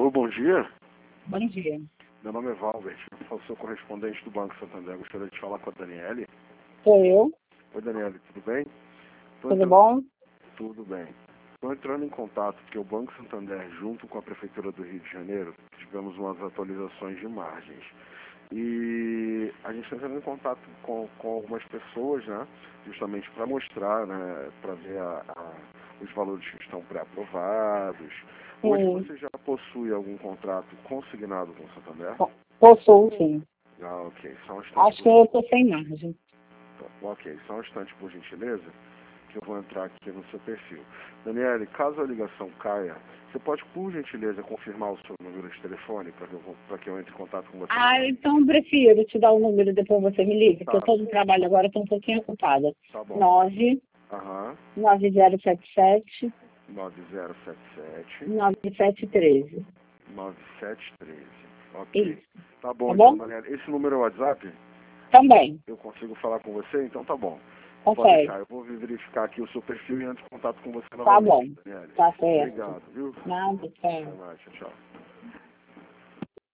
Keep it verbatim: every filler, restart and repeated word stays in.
Alô, bom dia. Bom dia. Meu nome é Valbert, eu sou seu correspondente do Banco Santander. Gostaria de falar com a Daniele. Sou eu. Oi, Daniele, tudo bem? Tô Tudo entrando... bom? Tudo bem. Estou entrando em contato porque o Banco Santander, junto com a Prefeitura do Rio de Janeiro, tivemos umas atualizações de margens. E a gente está entrando em contato com, com algumas pessoas, né? Justamente para mostrar, né? Para ver a, a, os valores que estão pré-aprovados. Hoje Sim. você já possui algum contrato consignado com o Santander? Po- Possuo, sim. Ah, ok. Só um instante, Acho por que eu estou sem margem. Ok, só um instante, por gentileza, que eu vou entrar aqui no seu perfil. Daniele, caso a ligação caia, você pode, por gentileza, confirmar o seu número de telefone para que, eu- pra que eu entre em contato com você? Ah, então prefiro te dar o número, depois você me liga, porque eu Tá, estou no trabalho agora, estou um pouquinho ocupada. tá bom. nove Aham, nove zero sete sete nove zero sete sete nove sete um três. nove sete um três. Ok. Isso. Tá bom, Tá então, bom? Daniele. Esse número é o WhatsApp? Também. Eu consigo falar com você? Então tá bom. Pode Ok. deixar, eu vou verificar aqui o seu perfil e entro em contato com você Tá novamente, bom. Daniele. Tá certo. Obrigado, viu? Nada, Até tchau. mais, tchau, tchau.